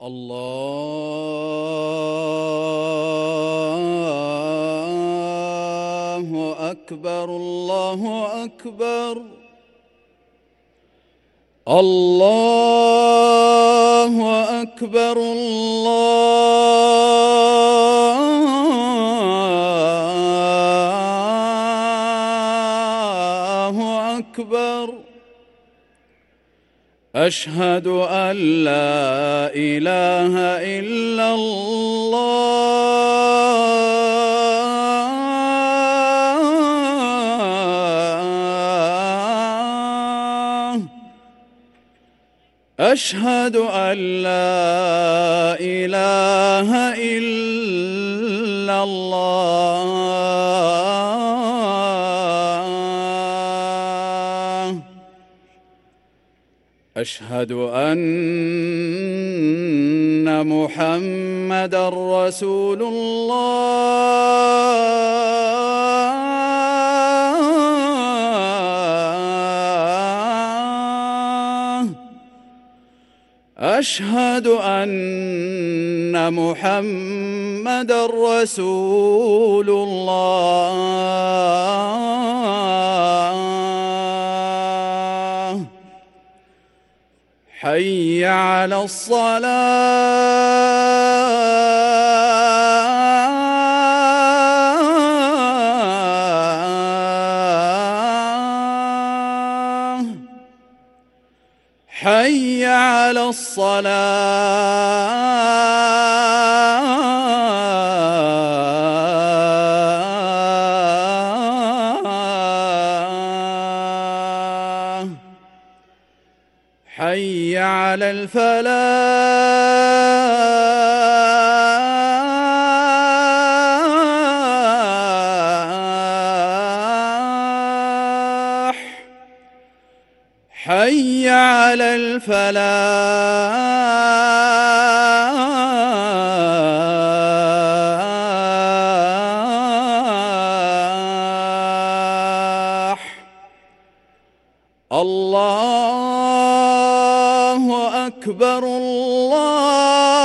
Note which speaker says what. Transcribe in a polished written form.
Speaker 1: الله أكبر الله أكبر الله أكبر الله أكبر أشهد أن لا إله إلا الله أشهد أن لا إله إلا الله أشهد أن محمدًا رسول الله أشهد أن محمدًا رسول الله حي على الصلاة حي على الصلاة حي على الفلاح حي على الفلاح الله أكبر الله